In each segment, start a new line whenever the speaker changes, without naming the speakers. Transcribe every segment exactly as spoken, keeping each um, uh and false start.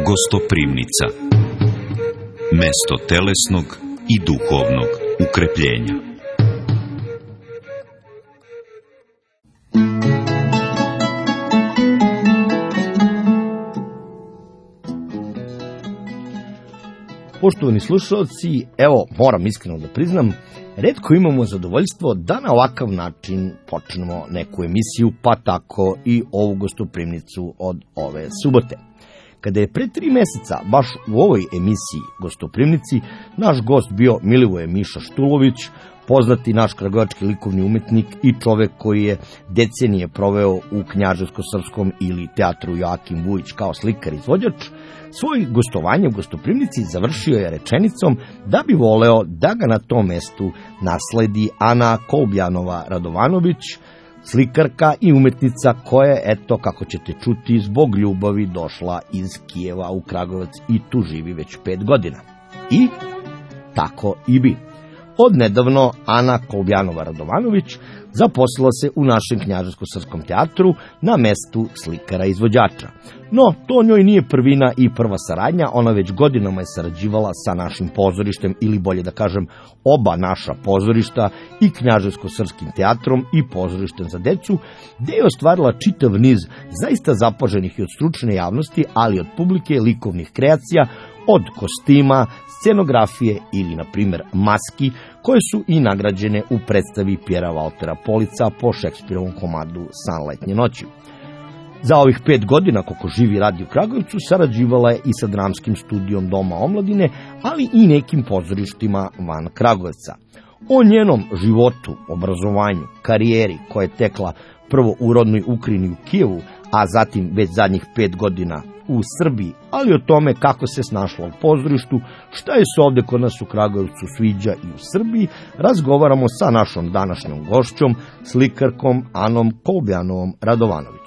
Gostoprimnica. Mesto telesnog i duhovnog ukrepljenja.
Poštovani slušalci, evo, moram iskreno da priznam, retko imamo zadovoljstvo da na ovakav način počnemo neku emisiju, pa tako i ovu gostoprimnicu od ove subote. Kada je pre tri meseca, baš u ovoj emisiji Gostoprimnici, naš gost bio Milivoje Miša Štulović, poznati naš kragujevački likovni umetnik i čovek koji je decenije proveo u Knjaževsko-srpskom ili teatru Joakim Vujić kao slikar i izvođač, svoje gostovanje u Gostoprimnici završio je rečenicom da bi voleo da ga na tom mestu nasledi Ana Kolbjanova Radovanović, slikarka i umetnica koja je, eto, kako ćete čuti, zbog ljubavi došla iz Kijeva u Kragujevac i tu živi već pet godina. I tako i bi. Odnedavno Ana Kolbjanova Radovanović zaposlila se u našem Knjaževsko-srpskom teatru na mestu slikara-izvođača. No, to njoj nije prvina i prva saradnja, ona već godinama je sarađivala sa našim pozorištem, ili bolje da kažem, oba naša pozorišta, i Knjaževsko-srpskim teatrom i pozorištem za decu, gde je ostvarila čitav niz zaista zapaženih i od stručne javnosti, ali od publike likovnih kreacija, od kostima, scenografije ili, na primjer, maski, koje su i nagrađene u predstavi Pjera Valtera Polica po Šekspirovom komadu San letnje noći. Za ovih pet godina, koliko živi radi u Kragujevcu, sarađivala je i sa dramskim studijom Doma omladine, ali i nekim pozorištima van Kragujevca. O njenom životu, obrazovanju, karijeri, koja je tekla prvo u rodnoj Ukrini u Kijevu, a zatim već zadnjih pet godina u Srbiji, ali o tome kako se snašla u pozorištu, šta je se ovde kod nas u Kragujevcu sviđa i u Srbiji, razgovaramo sa našom današnjom gošćom, slikarkom Anom Kolbjanovom Radovanović.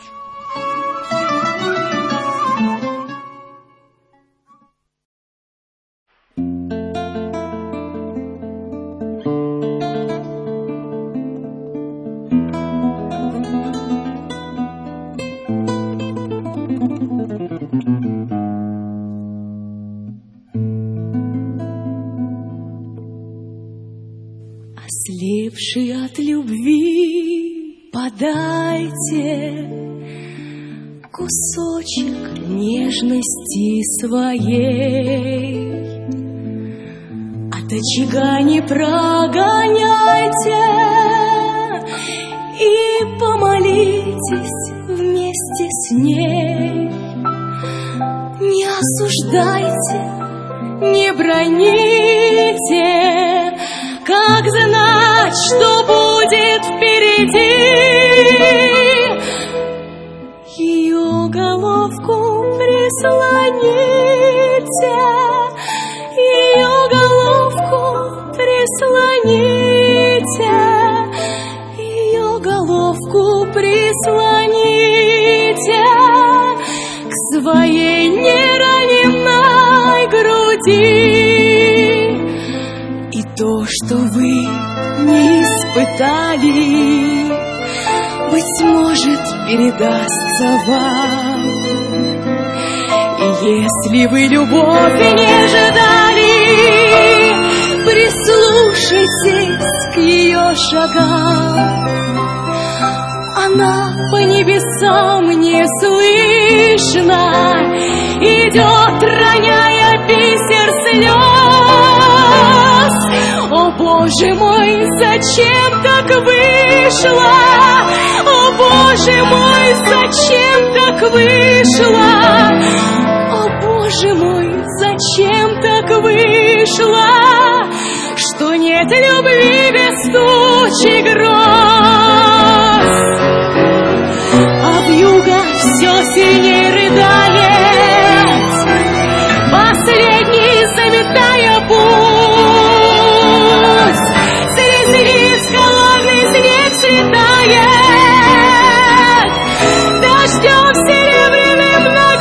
Ослепший от любви, подайте кусочек нежности своей. От очага не прогоняйте и помолитесь вместе с ней. Не осуждайте, не броните, как знать, что будет впереди. Ее головку прислоните, ее головку прислоните, ее головку прислоните к своей неранимой груди. И то, что вы не испытали, быть может, передастся вам. И если вы любовь не ждали, прислушайтесь к ее шагам. Она по небесам неслышно идет, роняя бисер слез. О, Боже мой, зачем так вышло? О, Боже мой, зачем так вышло? О, Боже мой, зачем так вышло, что нет любви без тучи гроз? А вьюга все сильнее рыдает, последний заметая путь. Среди скалами снег светает, дождем серебряным на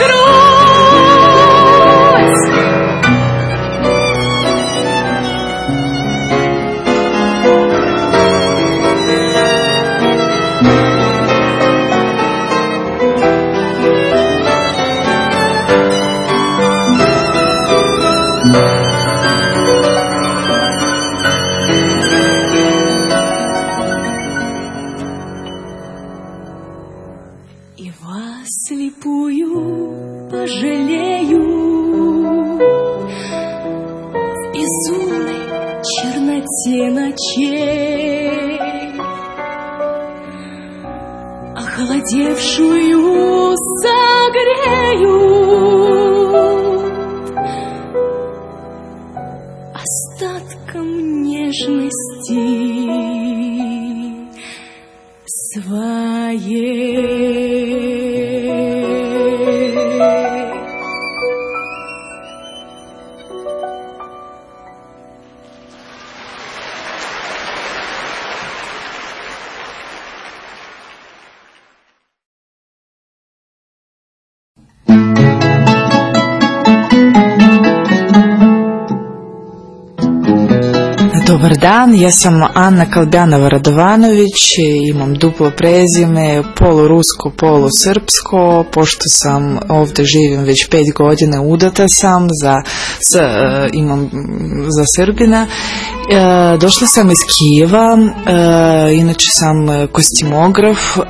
грудь. И вас слепую пожалею в безумной черноте ночей, охладевшую согрею остатком нежности своей.
Dobar dan, ja sam Anna Kalbjanova-Radovanović, imam duplo prezime, polurusko, polusrpsko, pošto sam ovdje živim već pet godina, udata sam, za, s, imam za Srbina. E, došla sam iz Kijeva, e, inače sam kostimograf, e,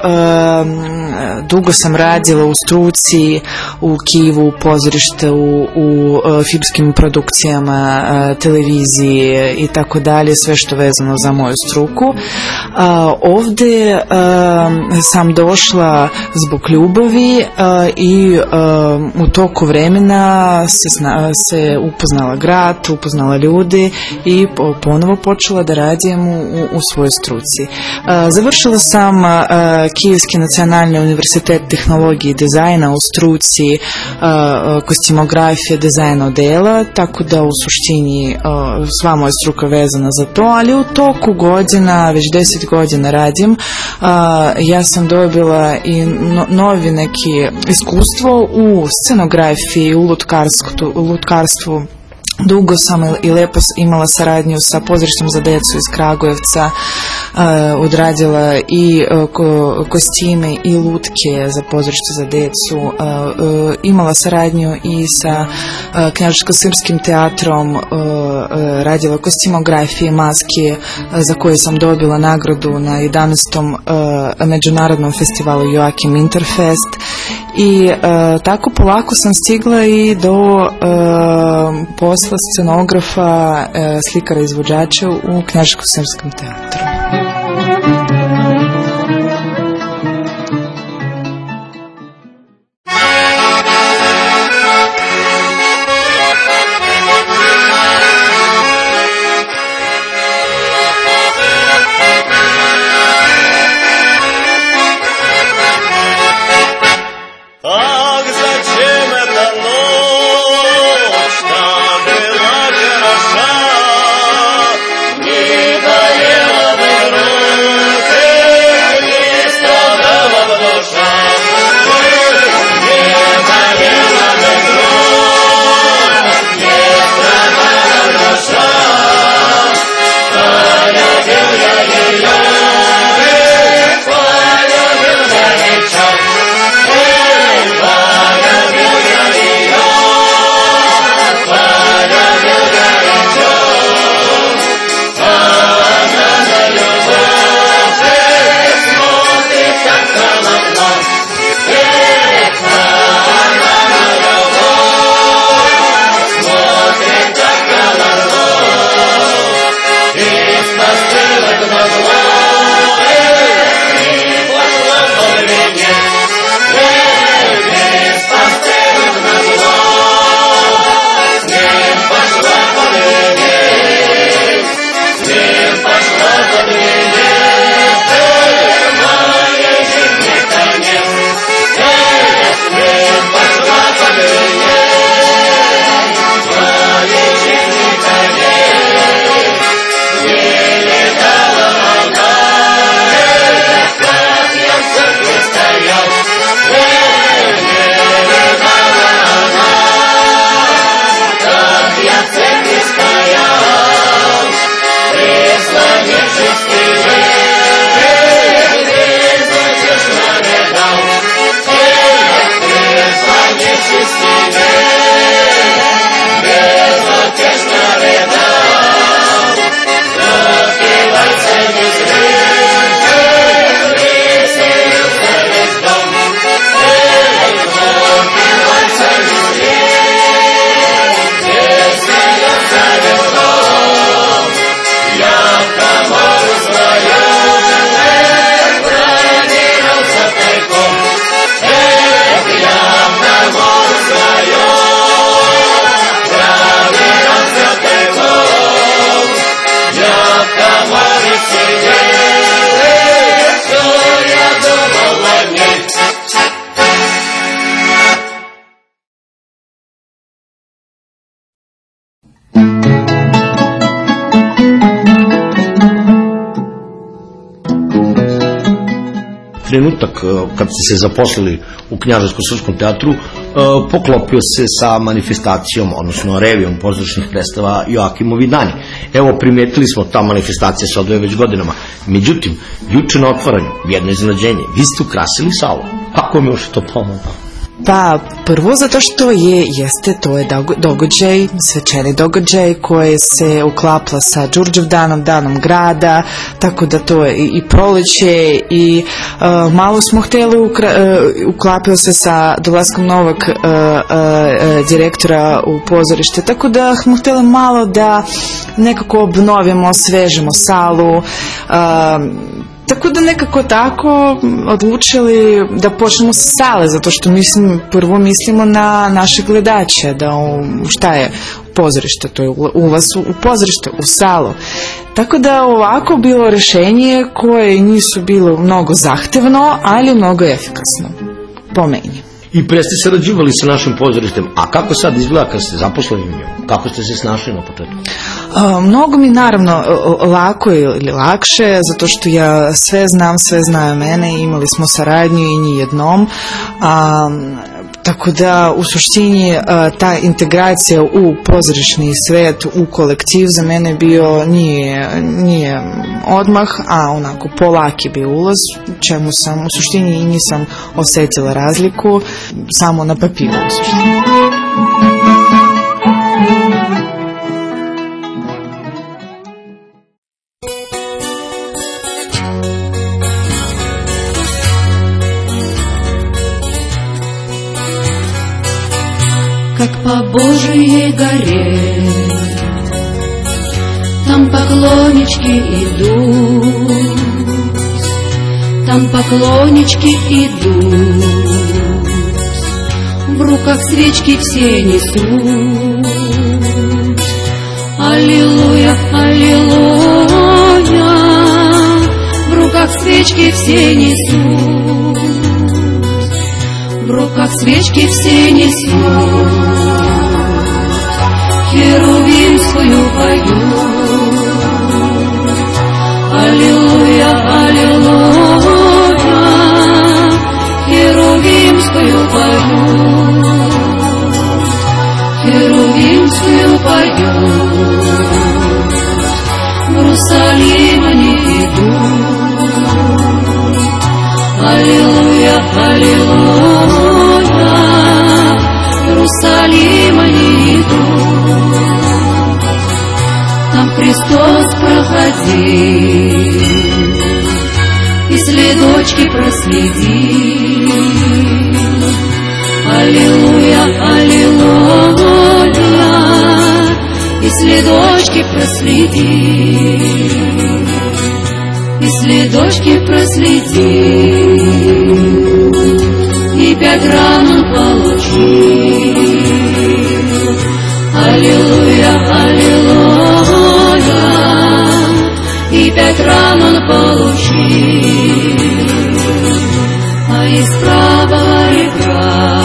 dugo sam radila u struci u Kijevu, u pozorište, u, u filmskim produkcijama, e, televizije i tako dalje, sve što vezano za moju struku. A, ovdje a, sam došla zbog ljubavi a, i a, u toku vremena se, zna, se upoznala grad, upoznala ljudi i ponovo počela da radim u, u svojoj struci. A, završila sam a, Kijevski nacionalni univerzitet tehnologije i dizajna u struci a, kostimografije, dizajna odela, tako da u suštini a, sva moja struka vezana za to, ali u toku godina, već deset godina radim, a, ja sam dobila i no, novi neki iskustvo u scenografiji, u lutkarstvu, u lutkarstvu. Dugo sam i lepo imala saradnju sa pozorištem za decu iz Kragujevca, uh, odradila i uh, ko, kostime i lutke za pozorište za decu, uh, uh, imala saradnju i sa uh, Knjaževsko-srpskim teatrom, uh, uh, radila kostimografije, maske, uh, za koje sam dobila nagradu na jedanaestom Uh, međunarodnom festivalu Joakim Interfest i uh, tako polako sam stigla i do uh, posla scenografa, slikara, izvođača u Knjaževsko-srpskom teatru.
Yeah.
trenutak kad ste se zaposlili u Knjaževsko-srpskom teatru poklopio se sa manifestacijom, odnosno revijom pozorišnih predstava Joakimovi dani. Evo, primetili smo, ta manifestacija se odvija već godinama. Međutim, juče na otvaranju, jedno iznenađenje, vi ste ukrasili salu. Kako mi još to pomoglo?
Pa prvo zato što je, jeste, to je događaj, svečani događaj koji se uklapla sa Đurđevdanom, danom grada, tako da to je i, i proleće i uh, malo smo htjeli, ukra, uh, uklapio se sa dolaskom novog uh, uh, direktora u pozorište, tako da smo htjeli malo da nekako obnovimo, osvežimo salu, uh, tako da nekako tako odlučili da počnemo sa sale, zato što mislim, prvo mislimo na naše gledače, da u, šta je pozorište, to je ulaz u, u pozorište, u salu. Tako da ovako bilo rješenje koje nisu bilo mnogo zahtevno, ali mnogo efikasno, po meni.
I pre ste sarađivali sa našim pozorištem, a kako sad izgleda kad ste zaposleni u njemu? Kako ste se snašli na početku?
Uh, mnogo mi naravno lako ili lakše, zato što ja sve znam, sve znaju mene, imali smo saradnju i nijednom, um, tako da u suštini uh, ta integracija u pozorišni svet, u kolektiv za mene bio nije, nije odmah, a onako polaki bio ulaz, čemu sam u suštini i nisam osjetila razliku, samo na papiru u suštini.
Как по Божьей горе, там поклоннички идут, там поклоннички идут, в руках свечки все несут. Аллилуйя, аллилуйя, в руках свечки все несут, в руках свечки все несут, херувимскую поют. Аллилуйя, аллилуйя, херувимскую поют, херувимскую поют. В Иерусалим они идут. Аллилуйя, аллилуйя, в Иерусалим они идут. Там Христос проходил и следочки проследил. Аллилуйя, аллилуйя, и следочки проследил, и следочки проследил, и пять ран он получил. Аллилуйя, аллилуйя, и пять ран он получил, а из правого ребра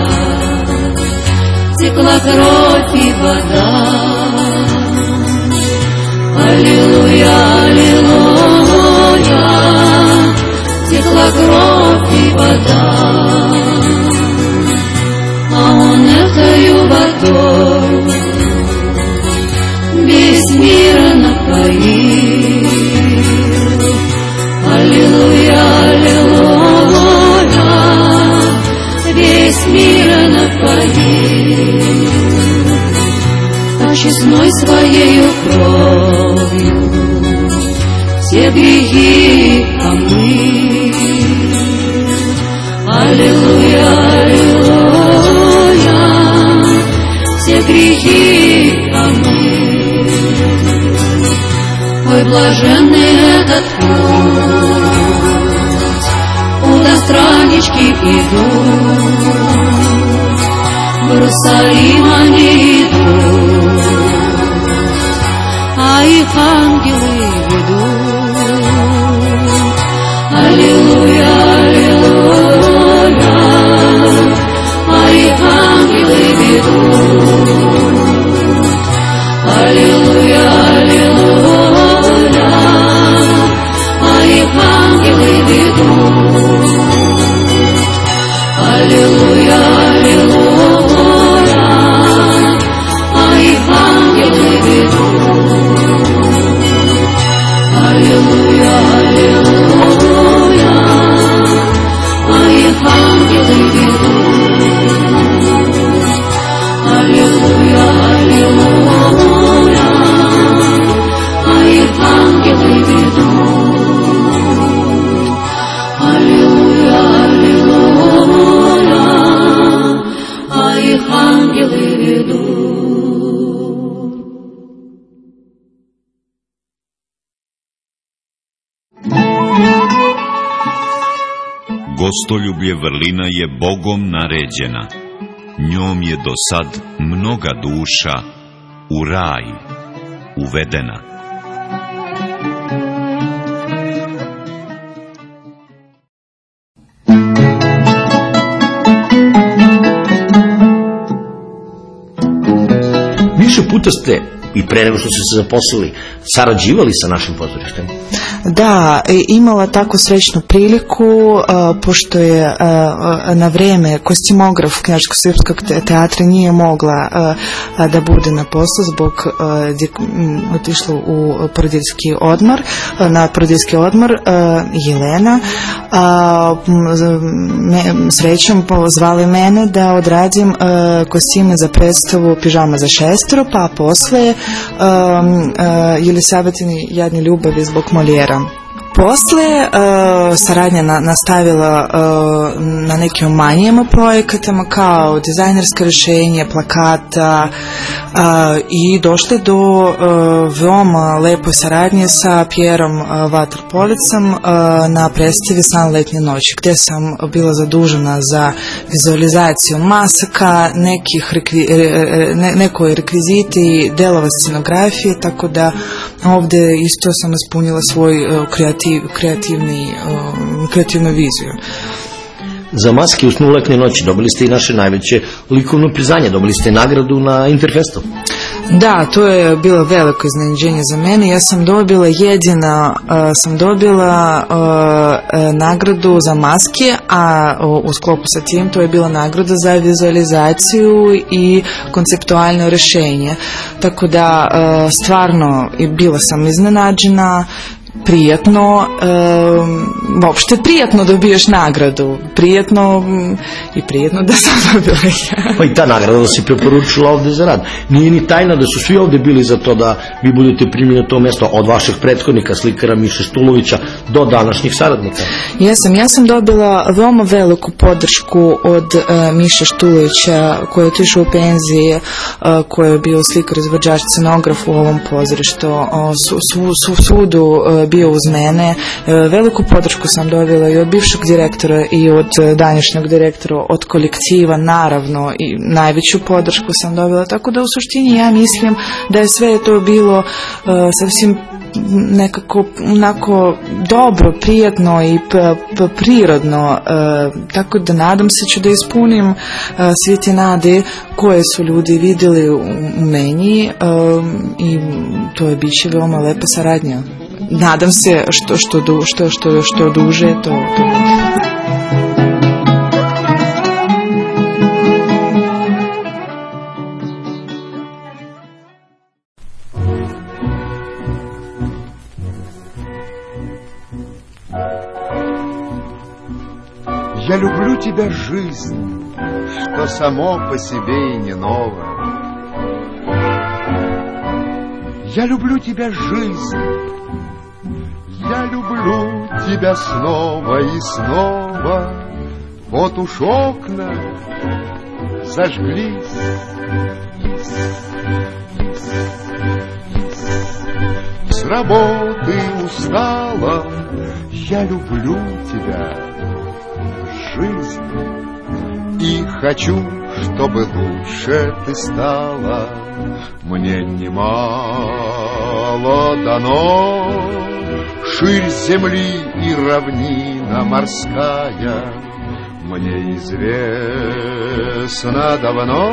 текла кровь и вода. Аллилуйя, аллилуйя, текла кровь и вода, а он этою водой весь мир напоил. Аллилуйя, аллилуйя, весь мир напоил. Очистной своею кровью все грехи омыл. Аллилуйя, аллилуйя, все грехи омыл. Ой, блаженный этот путь, куда странички идут, в Иерусалим они идут, а их ангелы ведут. Аллилуйя, аллилуйя, а их ангелы ведут. Аллилуйя, аллилуйя, а их ангелы ведут.
Gostoljublje vrlina je Bogom naređena, njom je do sad mnoga duša u raj uvedena.
Više puta ste, i pre nego što ste se zaposlili, sarađivali sa našim pozorištem?
Da, imala tako srećnu priliku, uh, pošto je uh, na vreme kostimograf Knjaževsko-srpskog teatra nije mogla uh, da bude na poslu zbog uh, gdje um, otišla u porodiljski odmor, uh, na porodiljski odmor uh, Jelena. Uh, me, srećom zvali mene da odradim uh, kostime za predstavu Pižama za šestero, pa posle um, uh, Jelisavetini jadne ljubavi zbog Molijera. Posle uh, saradnja na, nastavila uh, na nekim manjim projekatama kao dizajnerske rješenje, plakata uh, i došle do uh, veoma lepe saradnje sa Pjerom uh, Vaterpolicom uh, na predstavi San letnje noći, gdje sam bila zadužena za vizualizaciju masaka, nekih rekvi, ne, nekoj rekviziti, delova scenografije, tako da ovdje isto sam ispunila svoj uh, kreativ kreativni, uh, kreativnu viziju.
Za maske u Snu letnje noći dobili ste i naše najveće likovno priznanje, dobili ste nagradu na Interfestu.
Da, to je bilo veliko iznenađenje za mene. Ja sam dobila jedina, uh, sam dobila uh, uh, nagradu za maske, a uh, u sklopu sa tim to je bila nagrada za vizualizaciju i konceptualno rješenje. Tako da uh, stvarno bila sam iznenađena, prijatno, e, uopšte prijatno dobiješ nagradu, prijatno i prijatno da sam dobila ja.
Pa i ta nagrada si preporučila ovde za rad. Nije ni tajna da su svi ovde bili za to da vi budete primljeni na to mesto, od vaših prethodnika, slikara Miše Štulovića do današnjih saradnika.
Jesam, ja sam dobila veoma veliku podršku od uh, Miše Štulovića, koji je otišao u penziji, uh, koji je bio slikar, izvođač, scenograf u ovom pozorištu, uh, su, su, su, sudu uh, bio uz mene. Veliku podršku sam dobila i od bivšeg direktora i od današnjeg direktora, od kolektiva naravno, i najveću podršku sam dobila, tako da u suštini ja mislim da je sve to bilo uh, sasvim nekako onako dobro, prijatno i p- p- prirodno, uh, tako da nadam se ću da ispunim uh, sve te nade koje su ljudi vidjeli u, u meni uh, i to je biće veoma lepa saradnja. Nadam se što što du, što što što duže to to
Я люблю тебя, жизнь, что само по себе и не ново. Я люблю тебя, жизнь, я люблю тебя снова и снова. Вот уж окна зажглись. С работы устала, я люблю тебя, жизнь, и хочу, чтобы лучше ты стала. Мне немало дано, ширь земли и равнина морская. Мне известно давно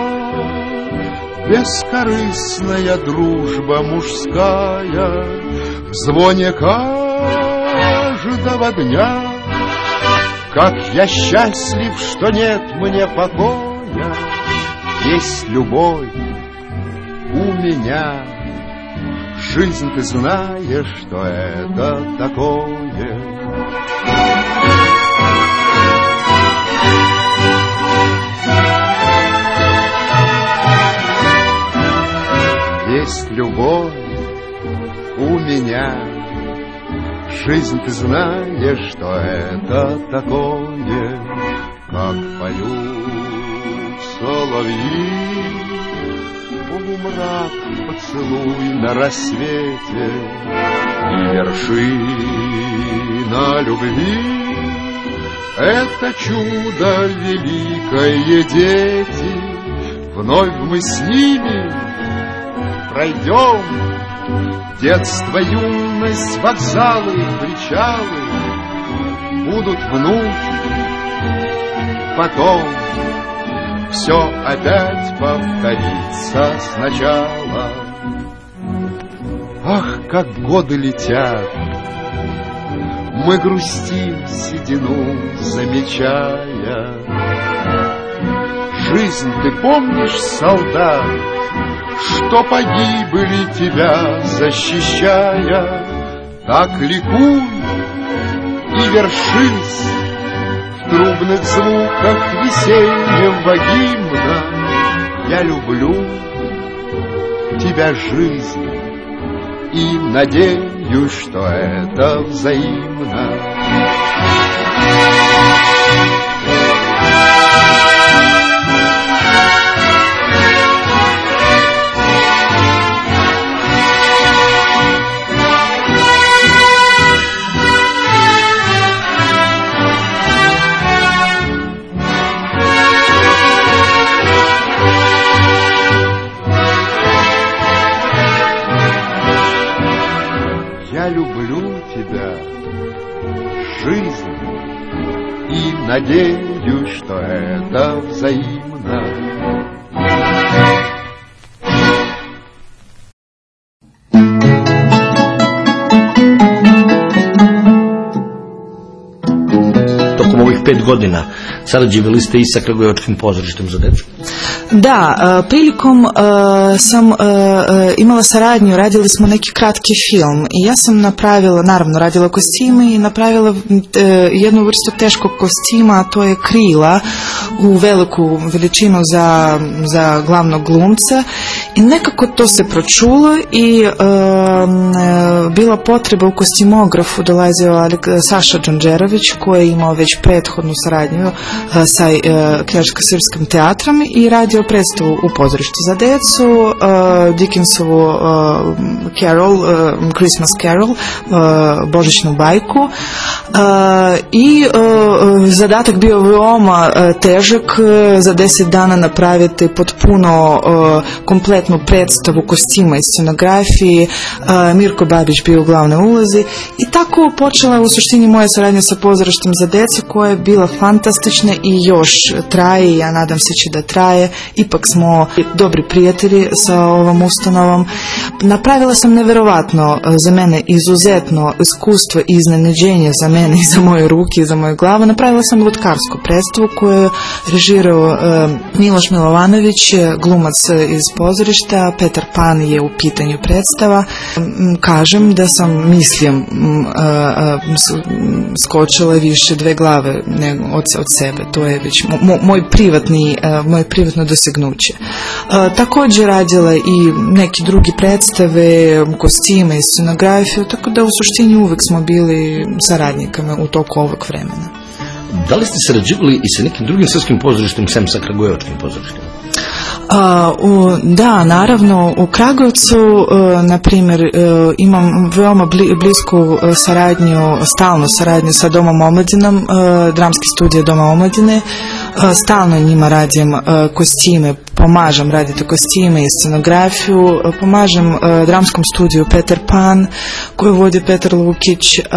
бескорыстная дружба мужская. В звоне каждого дня, как я счастлив, что нет мне покоя. Есть любовь у меня, жизнь, ты знаешь, что это такое. Есть любовь у меня, жизнь, ты знаешь, что это такое. Как поют соловьи, полумрак поцелуй на рассвете, и вершина любви Это чудо великое, дети, вновь мы с ними пройдем. Детство, юность, вокзалы, причалы будут внуки. Потом все опять повторится сначала. Ах, как годы летят, мы грустим, седину замечая. Жизнь, ты помнишь, солдат, что погибли тебя защищая? Так ликуй и вершись в трубных звуках весеннего гимна. Я люблю тебя, жизнь, и надеюсь, что это взаимно. Я люблю тебя, жизнь, и надеюсь, что это взаимно.
Tokom ovih pet godina sarađivali ste i sa Kragujevačkim pozorištem za decu?
Da, prilikom uh, sam uh, imala saradnju, radili smo neki kratki film i ja sam napravila, naravno radila kostime i napravila uh, jednu vrstu teškog kostima, a to je krila u veliku veličinu za, za glavnog glumca i nekako to se pročulo i uh, uh, bila potreba u kostimografu, dolazio Saša Đonđerović koji je imao već prethodnu saradnju uh, sa uh, Knjaževsko-srpskim teatrom i radio predstavu u pozorištu za decu, uh, Dickensovu uh, Carol, uh, Christmas Carol, uh, Božićnu bajku uh, i uh, zadatak bio veoma uh, težak, uh, za deset dana napraviti potpuno uh, kompletnu predstavu kostima i scenografiji. uh, Mirko Babić bio u glavnoj ulozi i tako počela u suštini moja saradnja sa pozorištem za decu koja je bila fantastična i još traje i ja nadam se će da traje. Ipak smo dobri prijatelji sa ovom ustanovom. Napravila sam neverovatno, za mene izuzetno iskustvo i iznenađenje za mene i za moje ruke i za moju glavu. Napravila sam lutkarsku predstavu koju je režirao uh, Miloš Milovanović, glumac iz pozorišta. Petar Pan je u pitanju predstava. Kažem da sam, mislim, uh, uh, skočila više dve glave nego od, od sebe. To je već mo, moj privatni, uh, moje privatno dosegnuće. Uh, također radila i neki drugi predstave, kostime i scenografiju, tako da u suštini uvek smo bili saradnikama u toku ovog vremena.
Da li ste sarađivali i sa nekim drugim srpskim pozorištem, sem sa Kragujevačkim pozorištem?
Uh, u, da, naravno, u Kragujevcu, uh, na primjer, uh, imam veoma bli, blisku uh, saradnju, stalnu saradnju sa Domom omladinom, uh, dramski studij Doma omladine. Uh, stalno njima radim uh, kostime, pomažem raditi kostime i scenografiju, uh, pomažem uh, dramskom studiju Petar Pan, koju vodi Petar Lukić. Uh,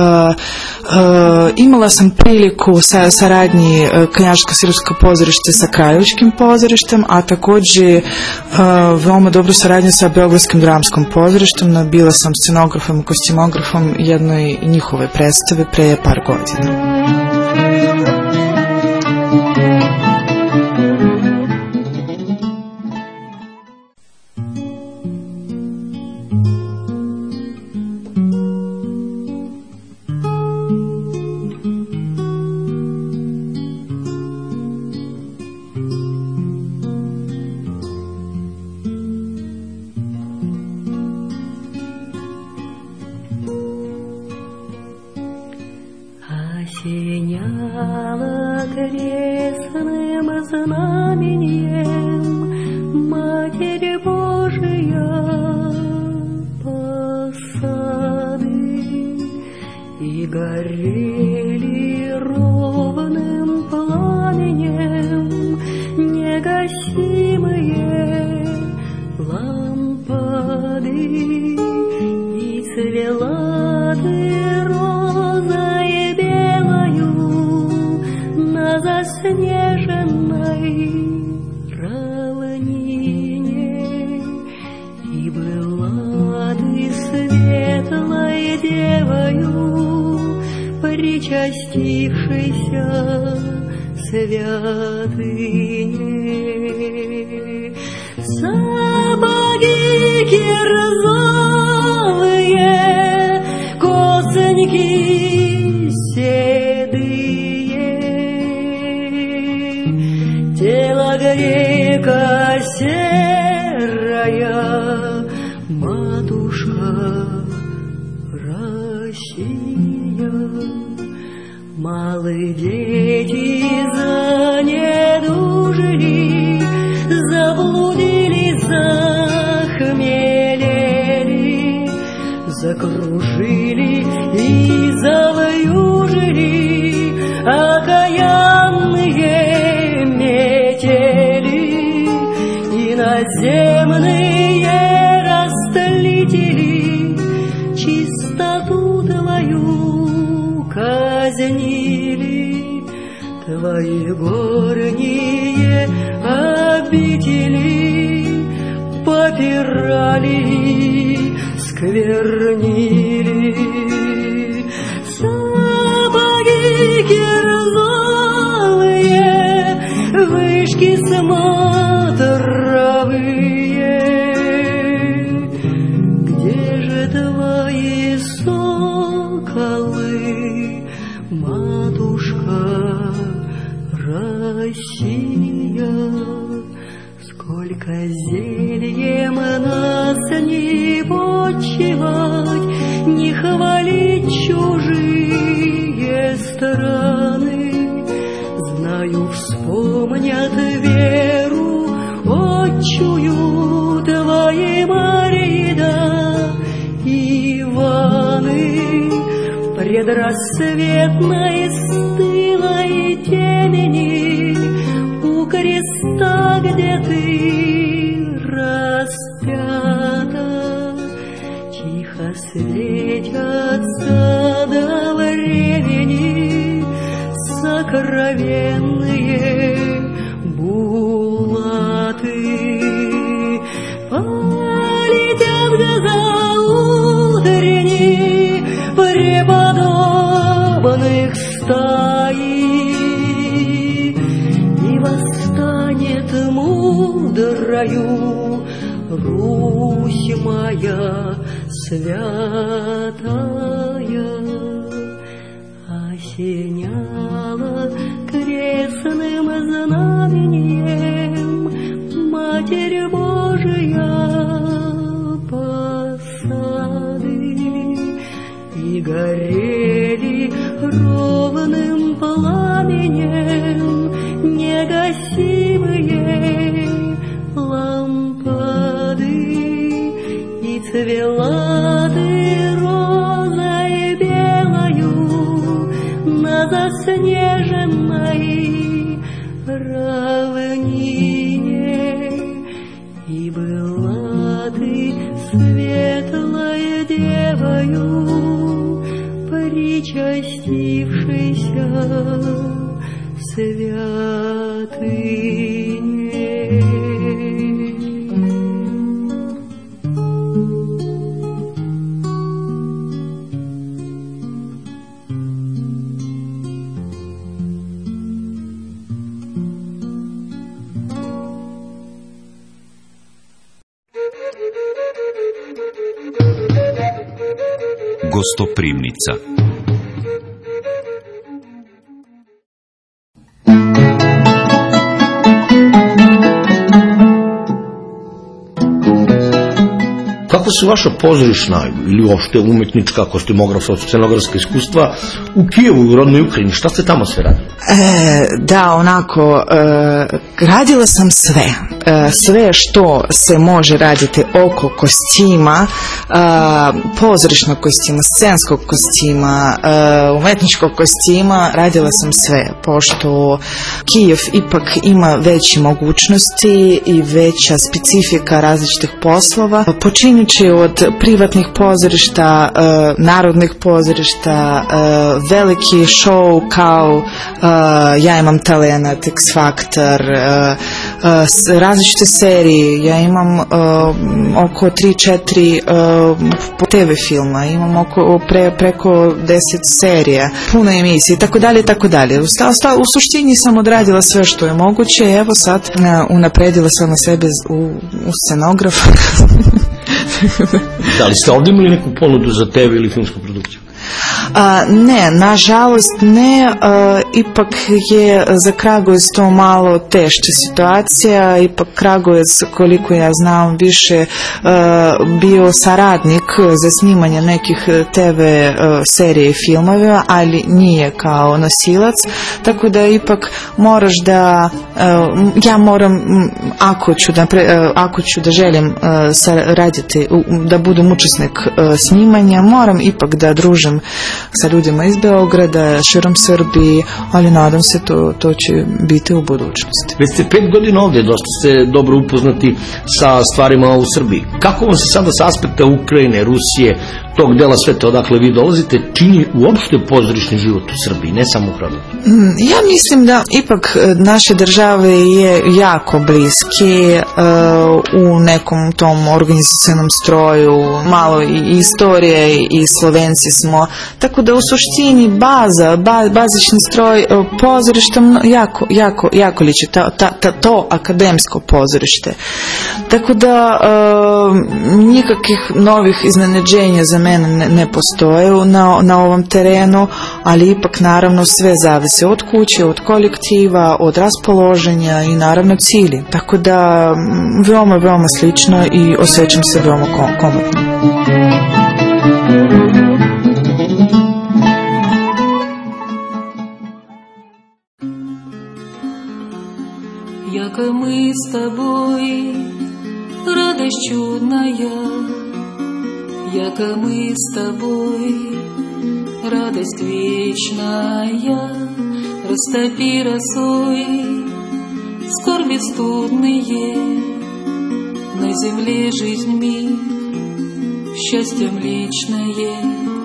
uh, imala sam priliku sa saradnji uh, Knjaževsko-srpsko pozorište sa Kragujevačkim pozorištem, a također Uh, veoma dobru saradnju sa Beogradskim dramskom pozorištem. Bila sam scenografom i kostimografom jednoj njihove predstave pre par godina.
Осеняла крестным знаменем Матерь Божия посады, и горели ровным негасимые лампады, и цвела ты розой белою на заснеженной равнине, и была ты светлой девою, причастившейся святыне. Сапоги кирзовые, косоньки седые, тело грека серая, матушка Россия. Малые дети занедужили, заблудили, захмелели, закружили и завьюжили окаянные метели, и наземные растлители чистоту твою казнили, твои горние обители попирали, сквернили. Сапоги кирзовые, вышки смотровые, где же твои соколы, матушка Россия? Сколько зельем нас не почивать, не хвалить чужие страны. Знаю, вспомнят веру отчую твои Марида и Иваны в предрассветной стылой темени у креста, где ты распята. Тихо светятся до времени сокровенные булаты. Полетят глаза утренние преподобных стаи, и восстанет мудрою Русь моя святая. Осеняла крестным знаменем Матерь Божия посады, и горели ровным пламенем негасимые лампады, и цвела ты розой белою на заснеженной равнине, и была ты светлой девою, причастившейся святыне.
Gostoprimnica.
kako se vaša pozorišna ili uopšte umetnička, kostimografska, scenografska iskustva u Kijevu, u rodnoj Ukrajini, šta ste tamo sve radili?
E, da, onako, e, radila sam sve. E, sve što se može raditi oko kostima, e, pozorišnog kostima, scenskog kostima, e, umetničkog kostima, radila sam sve, pošto Kijev ipak ima veće mogućnosti i veća specifika različitih poslova. Počinjući od privatnih pozorišta, e, narodnih pozorišta, e, veliki show kao e, Ja imam talenat, X Factor, e, e, različite serije. Ja imam e, oko tri četiri e, te ve filma, imam oko, pre, preko deset serija, puno emisije, tako dalje, tako dalje. U, u suštini sam odradila sve što je moguće, evo sad e, unapredila sam na sebe u, u scenograf.
Da li ste ovdje imali neku ponudu za te ve ili filmsku produkciju?
A, ne, nažalost ne, a, ipak je za Kragujevac to malo tešća situacija, ipak Kragujevac, koliko ja znam, više a, bio saradnik za snimanje nekih te ve a, serije i filmova, ali nije kao nosilac, tako da ipak moraš da, a, ja moram, ako ću da, pre, ako ću da želim a, raditi, da budem učesnik a, snimanja, moram ipak da družim sa ljudima iz Beograda, širom Srbiji, ali nadam se to, to će biti u budućnosti.
Već ste pet godina ovdje, dosta ste dobro upoznati sa stvarima u Srbiji. Kako vam se sada s aspekta Ukrajine, Rusije, tog dela sveta odakle vi dolazite, čini uopšte pozorišni život u Srbiji, ne samo u Kragujevcu?
Ja mislim da ipak naše države je jako bliski uh, u nekom tom organizacionom stroju, malo i istorije i Slovenci smo, tako da u suštini baza, ba, bazični stroj pozorišta jako, jako, jako liči, ta, ta, ta, to akademsko pozorište. Tako da uh, nikakvih novih iznenađenja za mene ne, ne postoje na, na ovom terenu, ali ipak naravno sve zavisi od kuće, od kolektiva, od raspoloženja i naravno cilji. Tako da veoma, veoma slično i osjećam se veoma komotno.
Яко мы с тобой, радость чудная, яко мы с тобой, радость вечная, растопи росой скорби студные, на земле жизнь мир, счастьем личное.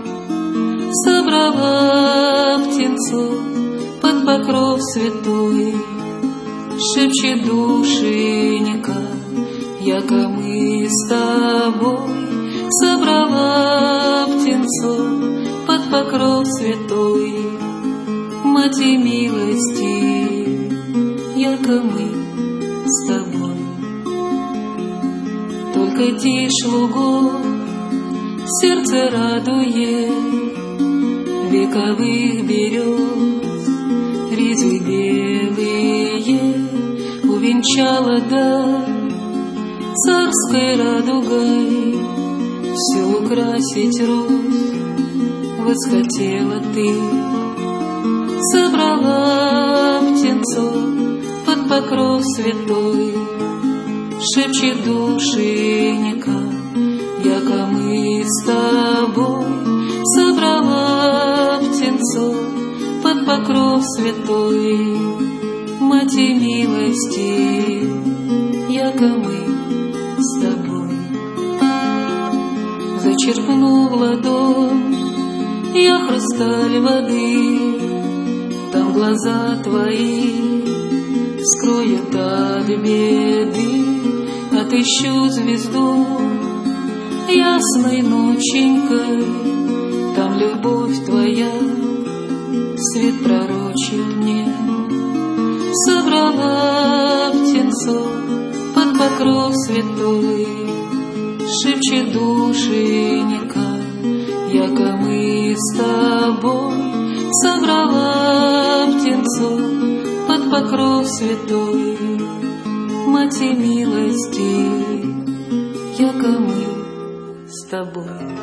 Собрала птенцов под покров святой, шепчет душенька, яко мы с тобой. Собрала птенцов под покров святой, Мати милости, яко мы с тобой. Только тишь лугов сердце радует, вековых берез ризы белые увенчала даль царской радугой. Все украсить Русь восхотела ты. Собрала птенцов под покров святой, шепчет душенька, яко мы с тобой. Собрала птенцов под покров святой, Мати милости, яко мы с тобой. Зачерпнув ладонь я хрусталь воды, там глаза твои скроют от беды. Отыщу звезду ясной ноченькой, там любовь твоя свет пророчит мне. Собрала птенцов под покров святой, шепчет душенька, яко мы с тобой. Собрала птенцов под покров святой, Мати милости, яко мы с тобой.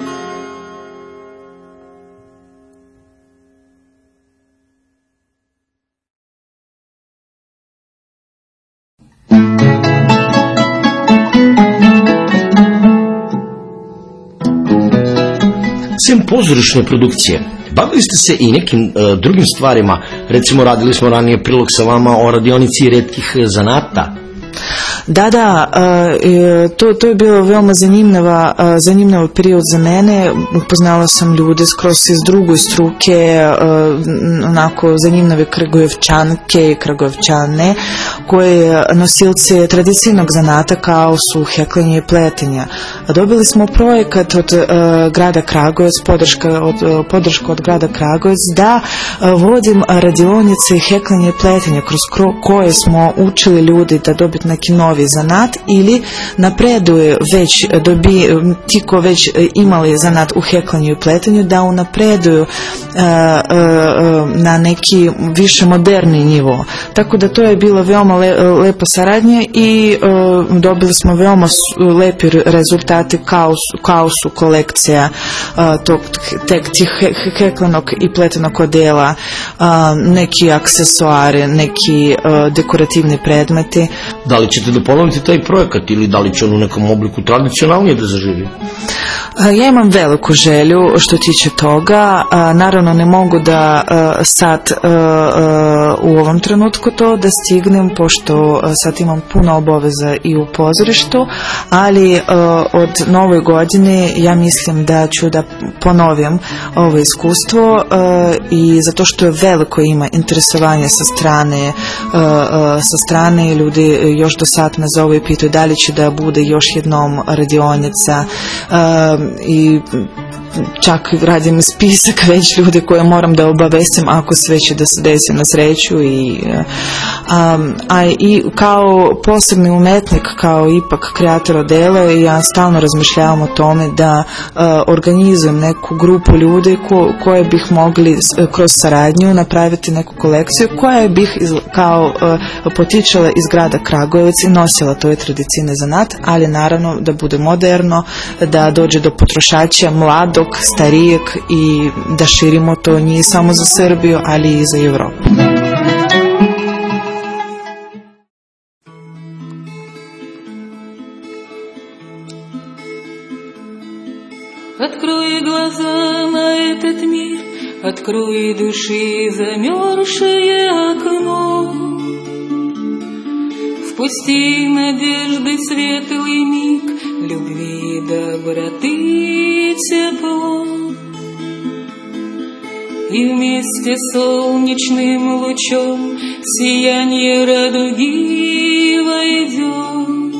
Sem pozorišne produkcije, bavili ste se i nekim e, drugim stvarima. Recimo, radili smo ranije prilog sa vama o radionici retkih zanata.
Da, da, to, to je bilo veoma zanimljiva, zanimljiv period za mene. Upoznala sam ljude skroz iz druge struke, onako zanimljive Kragujevčanke i Kragujevčane, koje nosilce tradicijnog zanata kao su heklanje i pletenja. Dobili smo projekat od grada Kragujevac, podrška od, podrška od grada Kragujevac, da vodim radionice heklanje i pletenja kroz koje smo učili ljudi da dobiti neki novi zanat ili napreduju već dobi, ti ko već imali zanat u heklanju i pletenju, da unapreduju uh, uh, na neki više moderni nivo. Tako da to je bilo veoma le, lepo saradnje i uh, dobili smo veoma lepi rezultati kao, kao su kolekcija uh, tog, tek tih heklanog i pletenog odela, uh, neki aksesuari, neki uh, dekorativni predmeti.
Da li ćete da ponoviti taj projekat ili da li će on u nekom obliku tradicionalnije da zaživi?
Ja imam veliku želju što tiče toga. Naravno ne mogu da sad u ovom trenutku to da stignem, pošto sad imam puno obaveza i u pozorištu, ali od nove godine ja mislim da ću da ponovim ovo iskustvo i zato što je veliko ima interesovanje sa strane sa strane ljudi još do sad me zovu i pitaju da li će da bude još jednom radionica i čak radim spisak već ljude koje moram da obavesim ako sve će da se desi na sreću i, um, a i kao posebni umetnik, kao ipak kreator odela, ja stalno razmišljavam o tome da uh, organizujem neku grupu ljudi ko, koje bih mogli kroz saradnju napraviti neku kolekciju koja bih iz, kao uh, potičala iz grada Kragujevac i nosila toj tradicijne zanat, ali naravno da bude moderno, da dođe do potrošača mladog, starijeg i da širimo to nije samo za Srbiju, ali i za Evropu.
Открой глаза на этот мир, открой души замерзшее окно. Впусти надежды светлый миг, любви, доброты, тепло. И вместе с солнечным лучом сияние радуги войдет.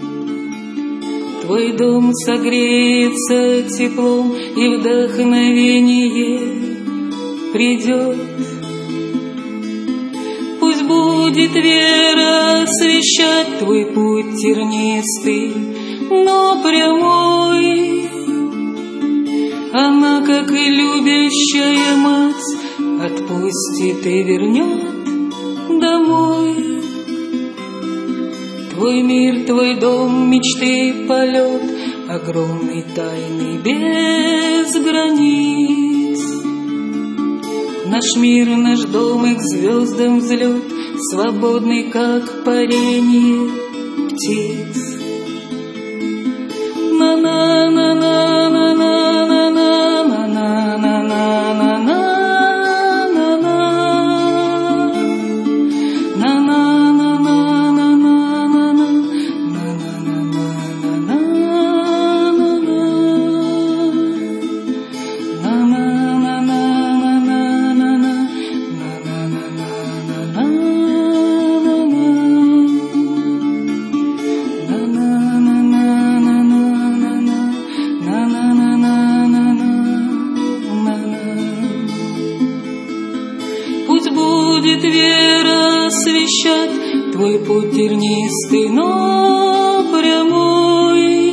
Твой дом согреется теплом, и вдохновение придет. Пусть будет вера освещать твой путь тернистый, но прямой. Она, как и любящая мать, отпустит и вернет домой. Твой мир, твой дом, мечты, полет, огромный, тайный, без границ. Наш мир, наш дом, и к звездам взлет, свободный, как парение птиц. Твой путь тернистый, но прямой.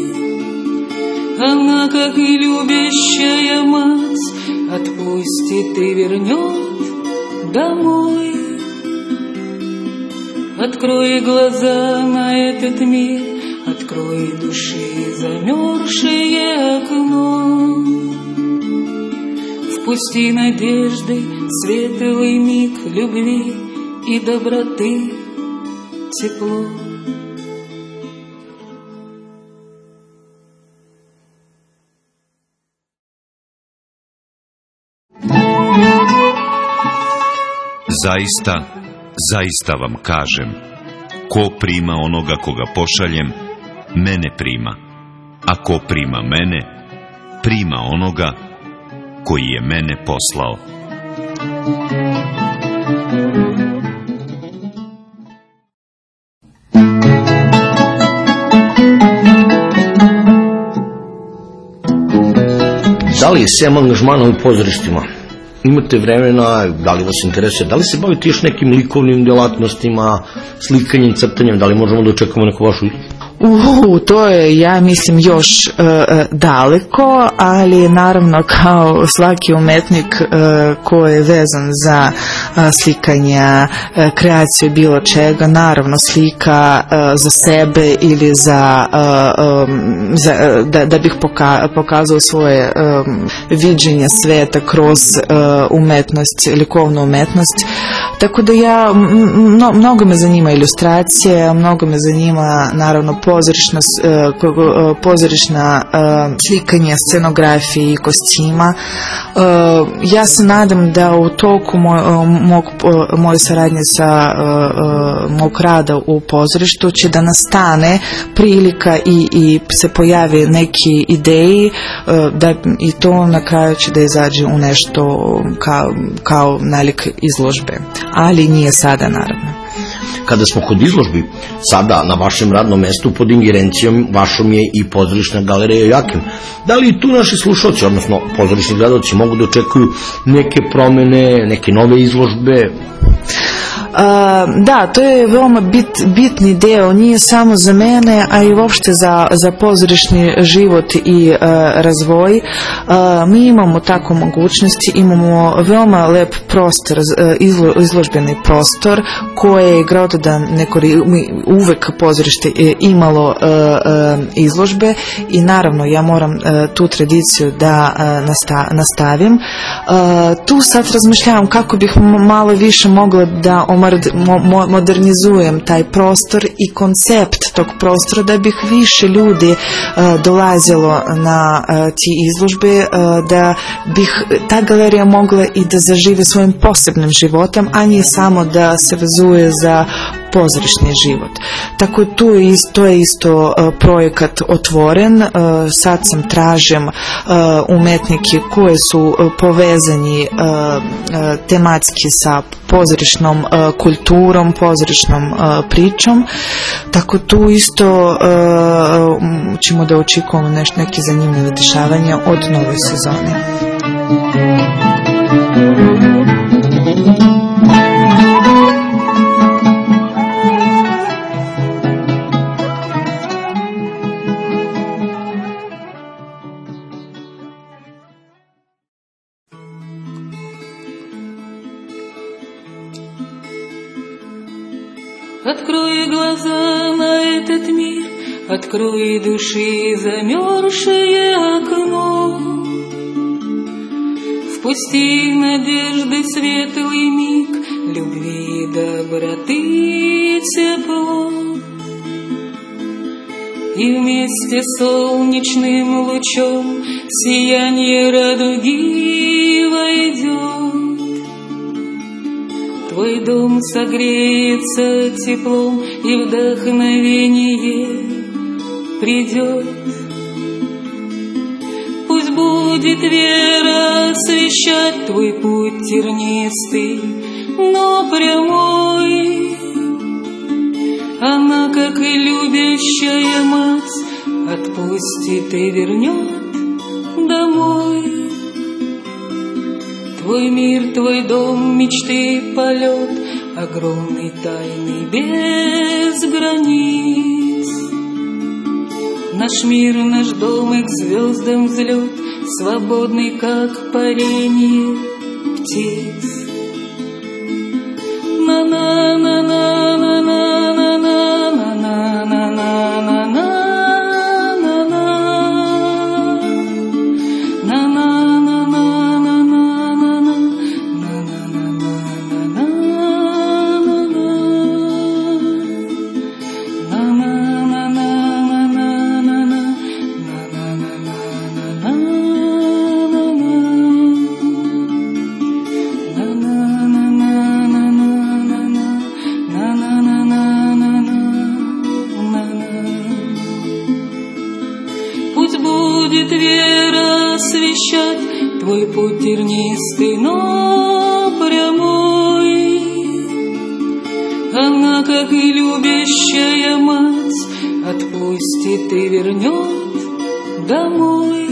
Она, как и любящая мать, отпустит и вернет домой. Открой глаза на этот мир, Открой души замерзшее окно, впусти надежды светлый миг любви и доброты тепло.
Zaista, zaista vam kažem, ko prima onoga koga pošaljem, mene prima, a ko prima mene, prima onoga koji je mene poslao.
Da li je sem angažmana u pozorištima? Imate vremena, da li vas interesuje, da li se bavite još nekim likovnim delatnostima, slikanjem, crtanjem, da li možemo da očekamo neku vašu
Uh, to je, ja mislim, još uh, daleko, ali naravno kao svaki umetnik uh, ko je vezan za uh, slikanje, uh, kreaciju bilo čega, naravno slika uh, za sebe ili za, uh, um, za da, da bih poka pokazao svoje um, viđenje sveta kroz uh, umetnost, likovnu umetnost. Tako da ja, mno, mnogo me zanima ilustracije, mnogo me zanima naravno pozorišna, pozorišna slikanje, scenografije i kostima. Ja se nadam da u toku moj, mog, moje saradnje sa mog rada u pozorištu će da nastane prilika i, i se pojavi neki ideji da i to na kraju će da izađe u nešto kao, kao nalik izložbe, ali nije sada naravno.
Kada smo kod izložbi, sada na vašem radnom mestu pod ingerencijom vašom je i pozorišna galerija Jakim. Da li tu naši slušalci, odnosno pozorišni gledalci, mogu da očekuju neke promene, neke nove izložbe?
Uh, da, to je veoma bit, bitni deo, nije samo za mene, a i uopšte za, za pozorišni život i uh, razvoj. Uh, mi imamo tako mogućnosti, imamo veoma lep prostor, uh, izlo, izložbeni prostor koje je Grododan nekori, uvek pozorište je imalo uh, uh, izložbe i naravno ja moram uh, tu tradiciju da uh, nasta, nastavim. Uh, tu sad razmišljam kako bih malo više mogla da omar modernizujem taj prostor i koncept tog prostora da bih više ljudi uh, dolazilo na uh, ti izložbe, uh, da bih ta galerija mogla i da zažive svojim posebnim životom, a nije samo da se vezuje za pozorišni život. Tako tu je isto, to je isto uh, projekat otvoren. Uh, sad sam tražim uh, umetnike koje su uh, povezani uh, uh, tematski sa pozorišnom uh, kulturom, pozorišnom uh, pričom. Tako tu isto uh, ćemo da očekujemo nešto, neke zanimljive dešavanja od nove sezone.
Открой глаза на этот мир, открой души замерзшее окно, впусти надежды светлый миг любви, доброты, тепло, и вместе с солнечным лучом сияние радуги войдет. Твой дом согреется теплом, и вдохновение придет. Пусть будет вера освещать твой путь тернистый, но прямой. Она, как и любящая мать, отпустит и вернет домой. Твой мир, твой дом, мечты, полет, огромный, тайный, без границ. Наш мир, наш дом и к звездам взлет, свободный, как парение птиц. На-на-на-на-на-на-на-на-на-на-на-на. трещать, твой путь тернистый, но прямой. Она, как и любящая мать, отпустит и вернет домой.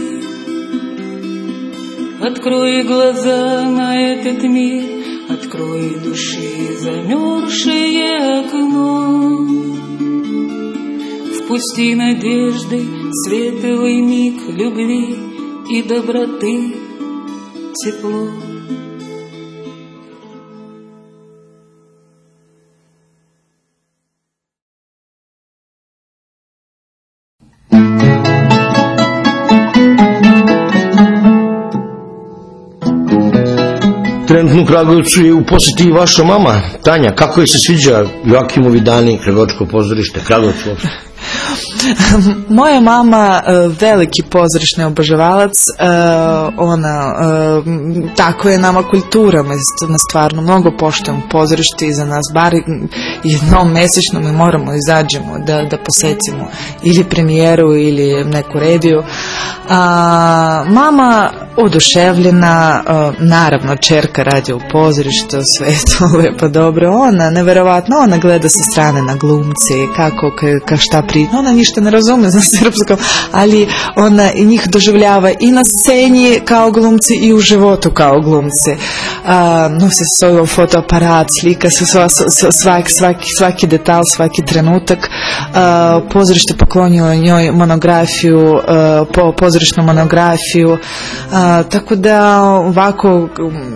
Открой глаза на этот мир, открой души замерзшее окно. Впусти надежды, светлый миг любви и доброты, тепло.
Trenutno u Kragujevcu je u posjeti i vaša mama, Tanja. Kako je se sviđa Joakimovi dani, Kragujevačko pozorište, Kragujevac uopšte?
Moja mama veliki pozorišni obožavalac, ona tako je nama kultura, mi stvarno mnogo poštujemo pozorište i za nas bar jednom mesečno mi moramo izađemo da, da posetimo ili premijeru ili neku reviju. A, mama oduševljena, naravno čerka radi u pozorištu, sve je to lepo dobro, ona neverovatno, ona gleda sa strane na glumce, kako, ka, šta pri, ona ništa ne razume za srpskom, ali ona i njih doživljava i na sceni kao glumci i u životu kao glumci. A, nosi svoj fotoaparat, slika se sva, svaki, svaki, svaki detal, svaki trenutak. A, pozorište poklonilo njoj monografiju, a, po, pozorišnu monografiju, a, tako da ovako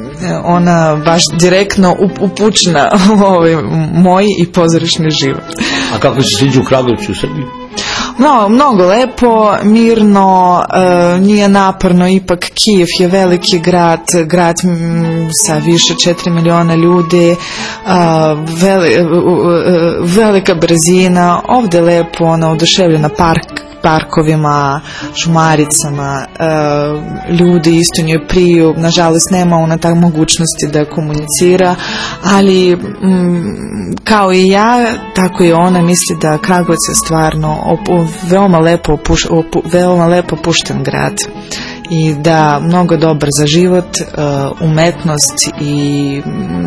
ona baš direktno upućena u ovaj moj i pozorišni život.
A kako se sviđa u Kragujevcu u Srbiji?
No, mnogo lepo, mirno, e, nije naporno, ipak Kijev je veliki grad, grad m, sa više četiri miliona ljudi, a, veli, e, velika brzina, ovdje lepo, ona oduševljena park, parkovima, šumaricama, e, ljudi isto njoj priju, nažalost nema ona tak mogućnosti da komunicira, ali m, kao i ja, tako i ona misli da Kragujevac je stvarno op, veoma lepo opuš, opu, veoma lepo pušten grad i da mnogo dobar za život, uh, umetnost i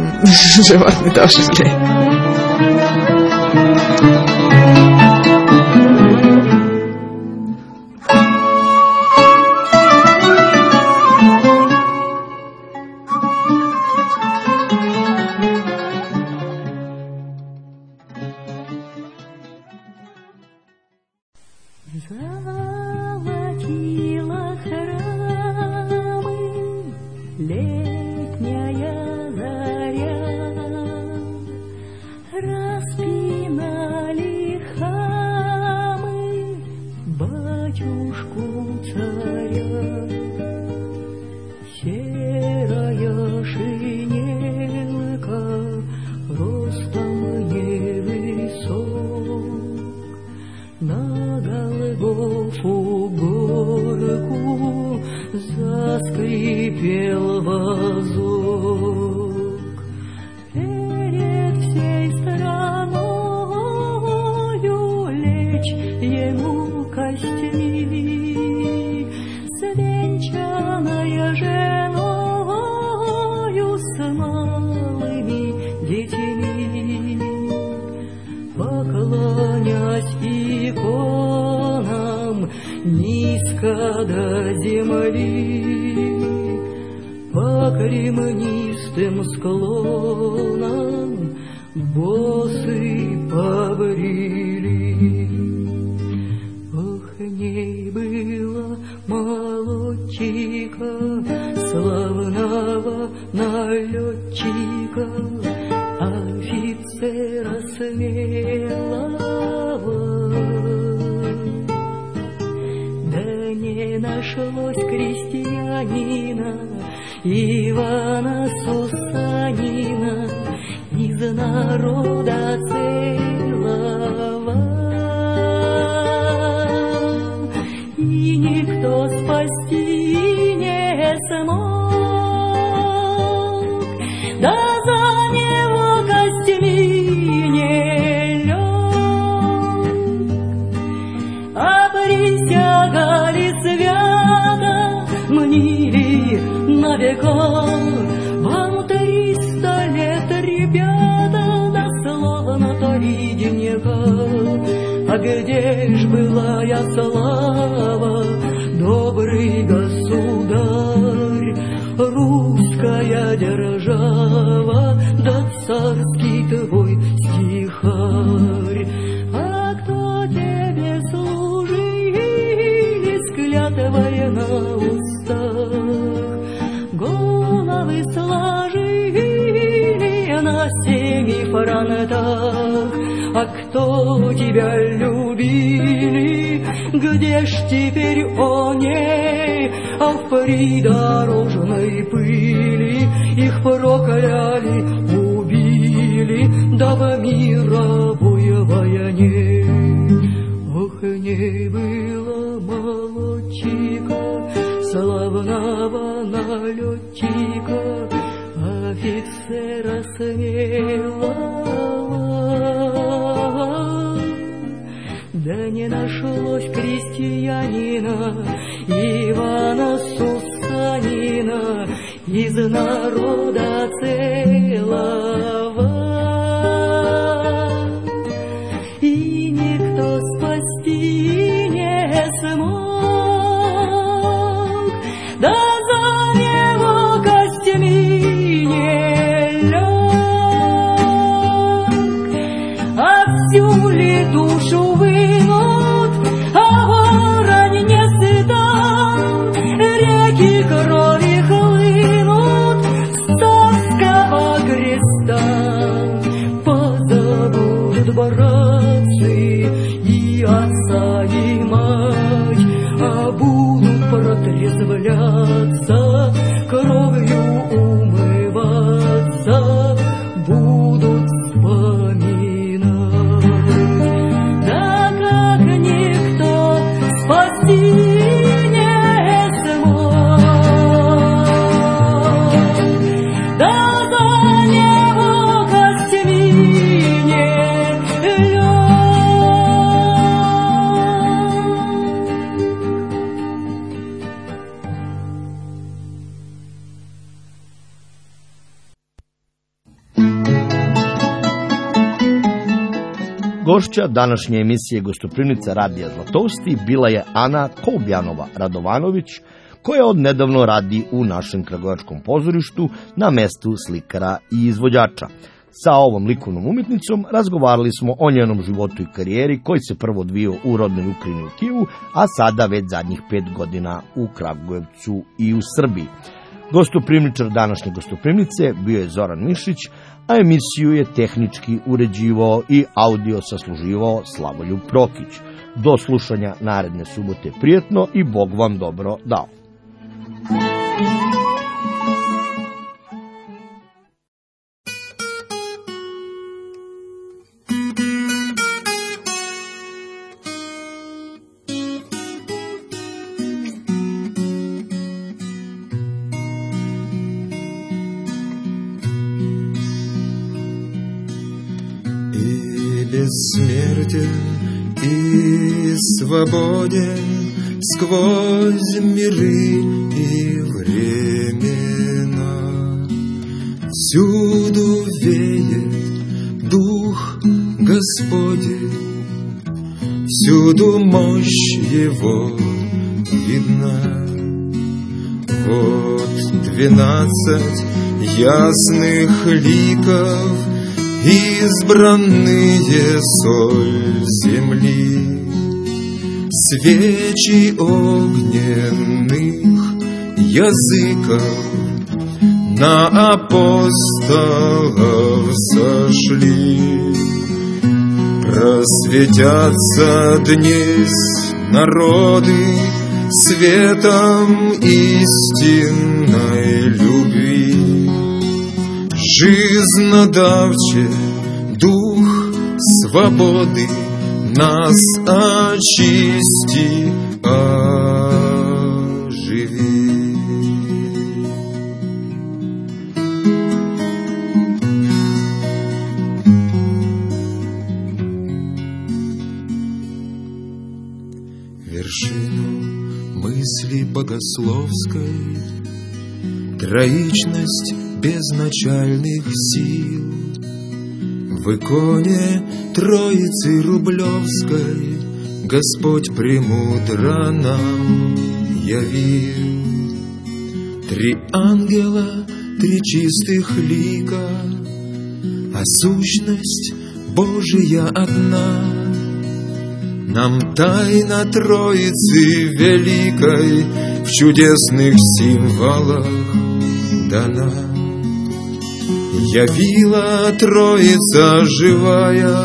životni doživljaj.
Присягали свято мне А где ж была я слава, добрый государь, русская держава, да царский твой стихарь. А кто тебе служил, с клятвой на устах, головы сложили на семи фронтах? А кто тебя любили, где ж теперь они? А в придорожной пыли их прокляли, убили, да в мировой войне. Ох, не было молодчика, славного налетчика, офицера смелого. Да не нашлось крестьянина Ивана Сусанина из народа целого, и никто спасти не смог, да за его костями не лег. А всю ли душу вынут, а ворон не сыдан, реки крови хлынут с царского креста. Позовут братцы и отца, и мать, а будут протрезвляться, кровью умываться, будут вспоминать. Да как никто спасти не смог, да за него костями не лег.
Gošća današnje emisije Gostoprimnica Radija Zlatousti bila je Ana Kolbjanova-Radovanović, koja odnedavno radi u našem kragujevačkom pozorištu na mestu slikara i izvođača. Sa ovom likovnom umetnicom razgovarali smo o njenom životu i karijeri, koji se prvo odvijao u rodnoj Ukrajini u Kijevu, a sada već zadnjih pet godina u Kragujevcu i u Srbiji. Gostoprimničar današnje Gostoprimnice bio je Zoran Mišić, a emisiju je tehnički uređivao i audio sasluživao Slavoljub Prokić. Do slušanja naredne subote prijetno i Bog vam dobro dao.
Бессмертен и свободен сквозь миры и времена. Всюду веет Дух Господень, всюду мощь Его видна. Вот двенадцать ясных ликов, избранные соль земли, свечи огненных языков на апостолов сошли. Просветятся днесь народы светом истинной любви. Жизнодавче дух свободы нас очисти, оживи. Вершину мысли богословской, троичность безначальных сил, В иконе Троицы Рублевской Господь премудро нам явил. Три ангела, три чистых лика, а сущность Божия одна. Нам тайна Троицы великой в чудесных символах дана. Явила Троица живая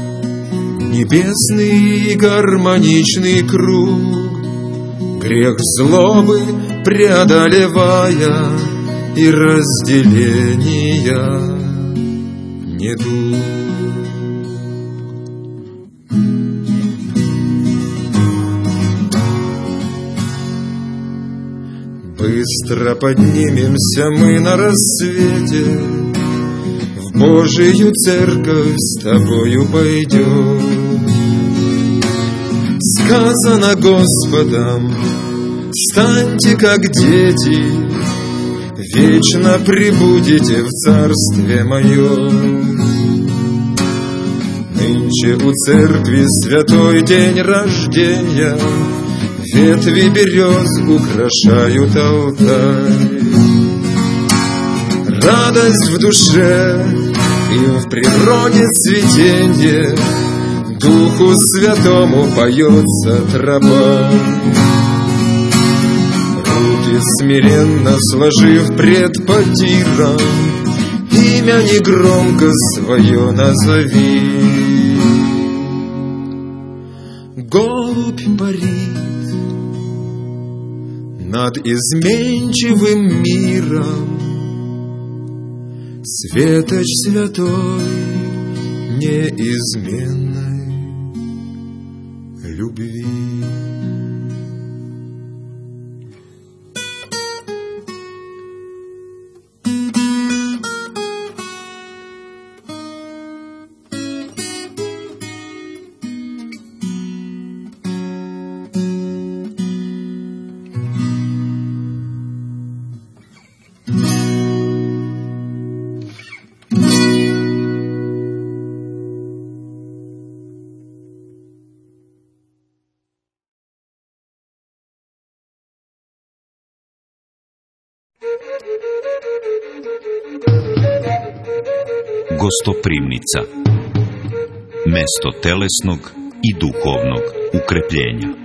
небесный гармоничный круг, грех злобы преодолевая и разделения недуг. Быстро поднимемся мы на рассвете, в Божию церковь с тобою пойдем. Сказано Господом: станьте как дети, вечно пребудете в царстве моем. Нынче у церкви святой день рождения, ветви берез украшают алтарь. Радость в душе и в природе цветенье, Духу Святому поется тропа. Руки смиренно сложив пред потиром, имя негромко свое назови. Голубь парит над изменчивым миром, светоч святой неизменной любви.
Gostoprimnica, mesto telesnog i duhovnog ukrepljenja.